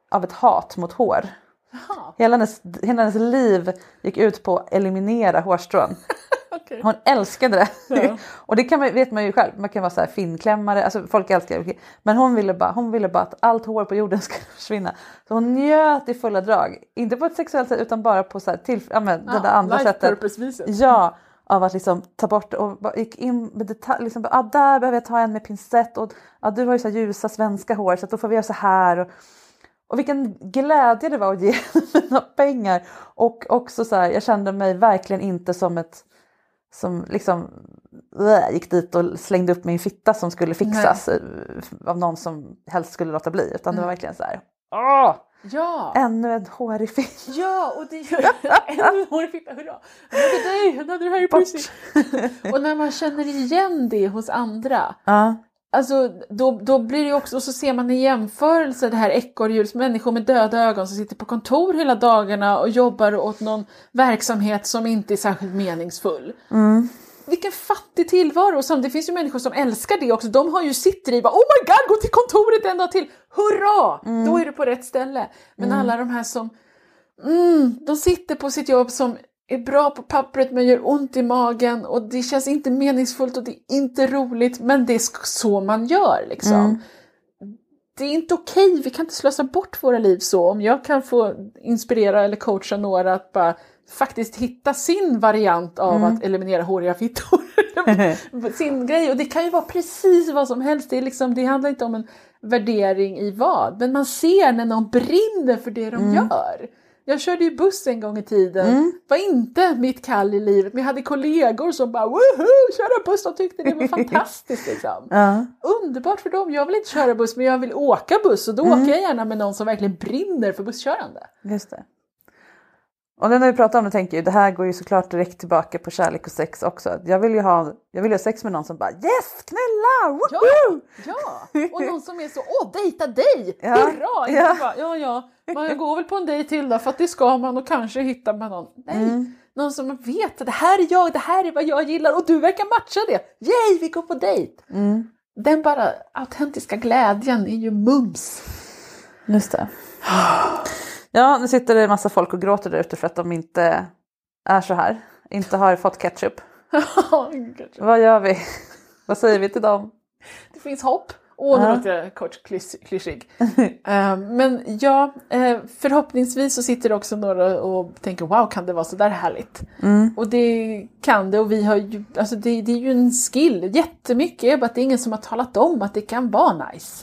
av ett hat mot hår. Jaha. Hela hennes, hela hennes liv gick ut på att eliminera hårstrån. Okay. Hon älskade det. Ja. Och det kan man, vet man ju själv. Man kan vara så här finklämmare. Alltså folk älskar det. Men hon ville, bara, hon ville bara att allt hår på jorden ska försvinna. Så hon njöt i fulla drag. Inte på ett sexuellt sätt utan bara på så här till, ja, men, ja, det där andra sättet. Ja, av att liksom ta bort och bara gick in med detalj. Liksom, ah, där behöver jag ta en med pincett. Och ah, du har ju så här ljusa svenska hår så att då får vi göra så här. Och, och vilken glädje det var att ge mina pengar. Och också så här, jag kände mig verkligen inte som ett som liksom äh, gick dit och slängde upp min fitta som skulle fixas. Nej. Av någon som helst skulle låta bli. Utan mm. det var verkligen så här. Åh! Ja. Ännu en hårig fitta. Ja, och det gör ännu en hårig fitta. Hurra! Another day, another Harry Pussy. Och när man känner igen det hos andra. Ja. Alltså då, då blir det också, och så ser man i jämförelse det här ekorrhjuls människor med döda ögon som sitter på kontor hela dagarna och jobbar åt någon verksamhet som inte är särskilt meningsfull. Mm. Vilken fattig tillvaro. Som, det finns ju människor som älskar det också. De har ju sitt driv. Oh my god, gå till kontoret en dag till. Hurra! Mm. Då är du på rätt ställe. Men mm. alla de här som mm, de sitter på sitt jobb som är bra på pappret men gör ont i magen och det känns inte meningsfullt och det är inte roligt, men det är så man gör liksom. Mm. Det är inte okej, vi kan inte slösa bort våra liv så. Om jag kan få inspirera eller coacha några att bara faktiskt hitta sin variant av mm. att eliminera håriga fittor. Sin grej, och det kan ju vara precis vad som helst. Det, är liksom, det handlar inte om en värdering i vad, men man ser när någon brinner för det de mm. gör. Jag körde ju buss en gång i tiden. Mm. Var inte mitt kall i livet. Men jag hade kollegor som bara woho, köra buss. De tyckte det var fantastiskt liksom. Ja. Underbart för dem. Jag vill inte köra buss men jag vill åka buss. Och då mm. åker jag gärna med någon som verkligen brinner för busskörande. Just det. Och när vi pratar om det tänker jag, det här går ju såklart direkt tillbaka på kärlek och sex också. Jag vill ju ha, jag vill ha sex med någon som bara yes, knulla! Woohoo! Ja, ja, och någon som är så, åh, dejta dig! Ja. Hurra! Ja. Bara, ja, ja, man går väl på en dejt till då, för att det ska man och kanske hittar man någon. Nej, mm. någon som man vet, det här är jag, det här är vad jag gillar och du verkar matcha det. Yay, vi går på dejt! Mm. Den bara autentiska glädjen är ju mums. Just det. Ja, nu sitter det en massa folk och gråter där ute för att de inte är så här. Inte har fått ketchup. Vad gör vi? Vad säger vi till dem? Det finns hopp. Åh, nu låter jag kort klyschig. uh, men ja, uh, förhoppningsvis så sitter det också några och tänker wow, kan det vara så där härligt? Mm. Och det kan det, och vi har ju, alltså det, det är ju en skill. Jättemycket är bara att det är ingen som har talat om att det kan vara nice.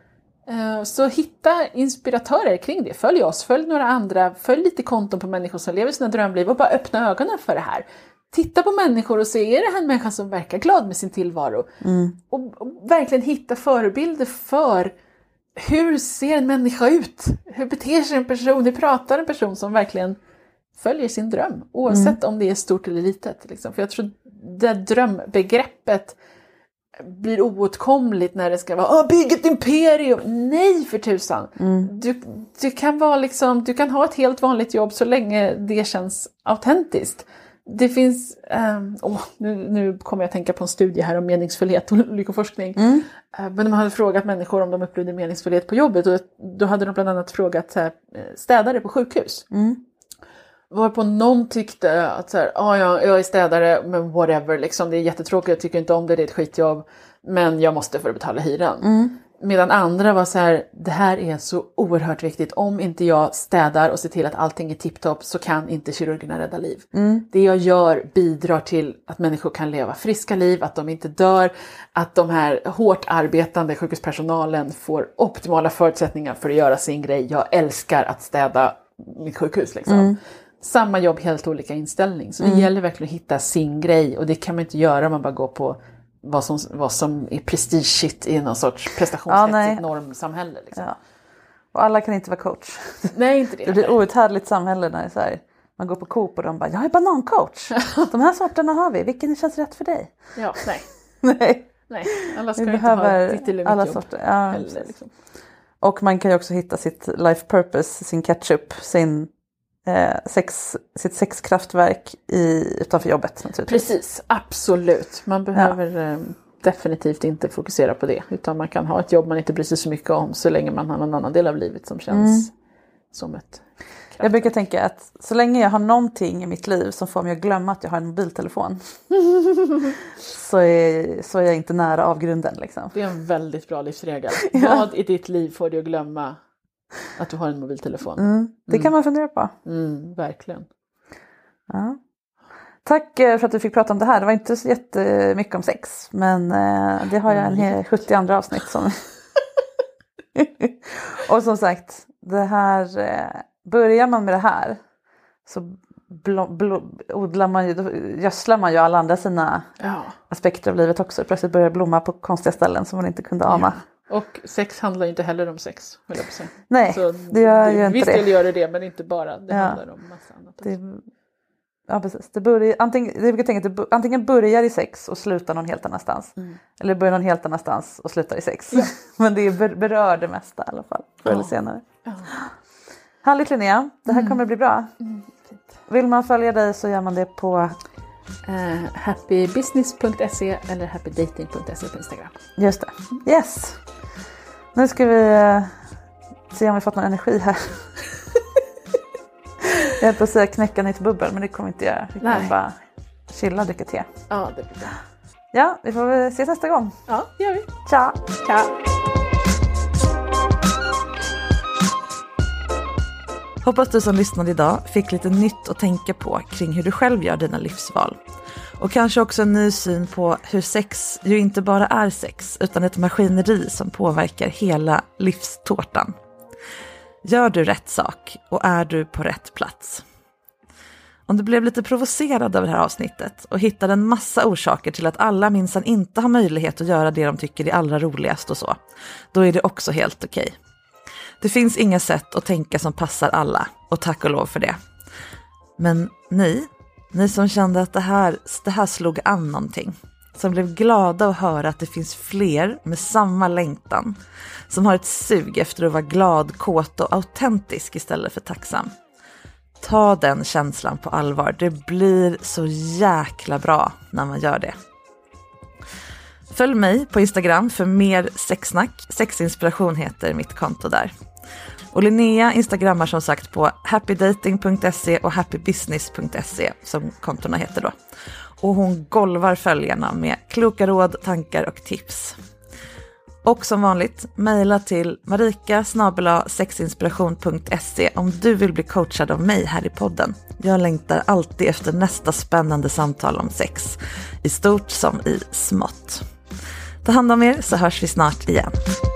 Så hitta inspiratörer kring det. Följ oss, följ några andra. Följ lite konton på människor som lever sina drömliv och bara öppna ögonen för det här. Titta på människor och se, är det här en människa som verkar glad med sin tillvaro? Mm. Och, och verkligen hitta förebilder för hur ser en människa ut? Hur beter sig en person? Hur pratar en person som verkligen följer sin dröm? Oavsett mm. om det är stort eller litet. Liksom. För jag tror det drömbegreppet blir oåtkomligt när det ska vara åh, bygg ett imperium. Nej, för tusan. Mm. Du, du kan vara liksom, du kan ha ett helt vanligt jobb så länge det känns autentiskt. Det finns um, oh, nu, nu kommer jag att tänka på en studie här om meningsfullhet och lyckoforskning. Mm. Uh, men de hade frågat människor om de upplevde meningsfullhet på jobbet, och då hade de bland annat frågat så här, städare på sjukhus. Mm. Varpå någon tyckte att så här, ah, ja, jag är städare men whatever, liksom, det är jättetråkigt, jag tycker inte om det, det är ett skitjobb, men jag måste för att betala hyran. Mm. Medan andra var så här, det här är så oerhört viktigt, om inte jag städar och ser till att allting är tipptopp så kan inte kirurgerna rädda liv. Mm. Det jag gör bidrar till att människor kan leva friska liv, att de inte dör, att de här hårt arbetande sjukhuspersonalen får optimala förutsättningar för att göra sin grej. Jag älskar att städa mitt sjukhus liksom. Mm. Samma jobb, helt olika inställning. Så det mm. gäller verkligen att hitta sin grej. Och det kan man inte göra om man bara går på vad som, vad som är prestigeshit i någon sorts prestationshetsigt ja, normsamhälle. Liksom. Ja. Och alla kan inte vara coach. Nej, inte det. Det blir outhärdligt samhälle när det är så här, man går på Coop och de bara, jag är banancoach. De här sorterna har vi. Vilken känns rätt för dig? Ja, nej. nej. Nej, alla ska vi inte behöver ha titel i alla mitt sorter. Ja, heller, liksom. Och man kan ju också hitta sitt life purpose, sin ketchup, sin Eh, sex, sitt sexkraftverk i, utanför jobbet naturligtvis. Precis, absolut. Man behöver ja. eh, definitivt inte fokusera på det. Utan man kan ha ett jobb man inte bryr sig så mycket om så länge man har någon annan del av livet som känns mm. som ett kraft. Jag brukar tänka att så länge jag har någonting i mitt liv som får mig att glömma att jag har en mobiltelefon så, är, så är jag inte nära avgrunden. Liksom. Det är en väldigt bra livsregel. Ja. Vad i ditt liv får dig att glömma att du har en mobiltelefon? Mm. Det mm. kan man fundera på. Mm, verkligen. Ja. Tack för att du fick prata om det här. Det var inte så jättemycket om sex. Men det har jag en sjuttio andra avsnitt som... Och som sagt, det här... Börjar man med det här så bl- bl- odlar man ju, gödslar man ju alla andra sina ja. aspekter av livet också. Plötsligt börjar blomma på konstiga ställen som man inte kunde ana. Ja. Och sex handlar ju inte heller om sex, vill jag säga. Nej, så det gör ju inte visst det. Visst gör det det, men inte bara. Det ja. handlar om massa annat också. Det, ja, precis. Det börjar, antingen, jag brukar tänka att det antingen börjar i sex och slutar någon helt annanstans. Mm. Eller börjar någon helt annanstans och slutar i sex. Ja. Men det berör det mesta i alla fall, förr eller senare. Ja. Härligt Linnea, det här mm. kommer bli bra. Mm. Vill man följa dig så gör man det på uh, happybusiness punkt se eller happydating punkt se på Instagram. Just det, yes. Nu ska vi uh, se om vi fått någon energi här. Jag höll på att säga knäcka nytt bubbel, men det kommer inte göra. Vi kommer bara chilla och dricka te. Ja, det blir bra. Ja, vi får väl ses nästa gång. Ja, det gör vi. Ciao. Ciao. Hoppas du som lyssnade idag fick lite nytt att tänka på kring hur du själv gör dina livsval. Och kanske också en ny syn på hur sex ju inte bara är sex utan ett maskineri som påverkar hela livstårtan. Gör du rätt sak och är du på rätt plats? Om du blev lite provocerad av det här avsnittet och hittade en massa orsaker till att alla minsann inte har möjlighet att göra det de tycker är allra roligast och så, då är det också helt okej. Det finns inga sätt att tänka som passar alla, och tack och lov för det. Men ni, ni som kände att det här, det här slog an någonting, som blev glada att höra att det finns fler med samma längtan, som har ett sug efter att vara glad, kåt och autentisk istället för tacksam. Ta den känslan på allvar, det blir så jäkla bra när man gör det. Följ mig på Instagram för mer sexsnack. Sexinspiration heter mitt konto där. Och Linnea instagrammar som sagt på happydating punkt se och happybusiness punkt se som kontona heter då. Och hon golvar följarna med kloka råd, tankar och tips. Och som vanligt, mejla till marika snabel-a sexinspiration punkt se om du vill bli coachad av mig här i podden. Jag längtar alltid efter nästa spännande samtal om sex, i stort som i smått. Ta hand om er så hörs vi snart igen.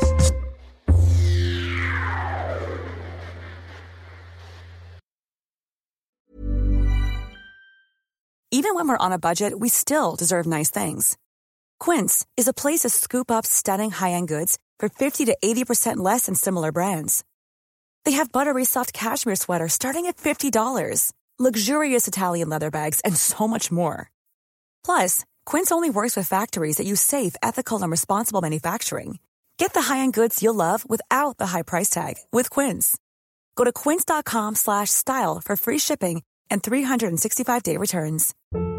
Even when we're on a budget, we still deserve nice things. Quince is a place to scoop up stunning high-end goods for fifty to eighty percent less than similar brands. They have buttery soft cashmere sweaters starting at fifty dollars, luxurious Italian leather bags, and so much more. Plus, Quince only works with factories that use safe, ethical, and responsible manufacturing. Get the high-end goods you'll love without the high price tag with Quince. Go to quince.com slash style for free shipping and three sixty-five day returns.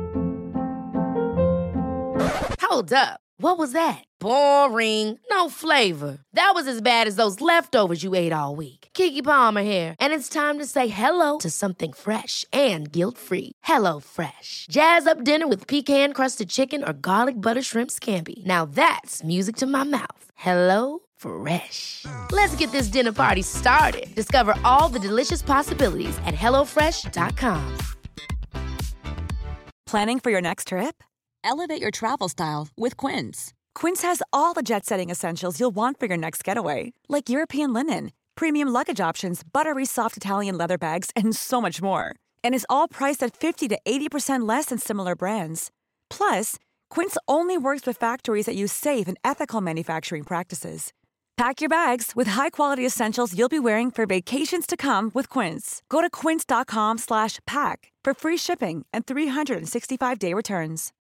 Hold up. What was that? Boring. No flavor. That was as bad as those leftovers you ate all week. Keke Palmer here, and it's time to say hello to something fresh and guilt-free. Hello Fresh. Jazz up dinner with pecan-crusted chicken or garlic butter shrimp scampi. Now that's music to my mouth. Hello Fresh. Let's get this dinner party started. Discover all the delicious possibilities at hello fresh dot com. Planning for your next trip? Elevate your travel style with Quince. Quince has all the jet-setting essentials you'll want for your next getaway, like European linen, premium luggage options, buttery soft Italian leather bags, and so much more. And is all priced at fifty to eighty percent less than similar brands. Plus, Quince only works with factories that use safe and ethical manufacturing practices. Pack your bags with high-quality essentials you'll be wearing for vacations to come with Quince. Go to quince.com slash pack for free shipping and three sixty-five day returns.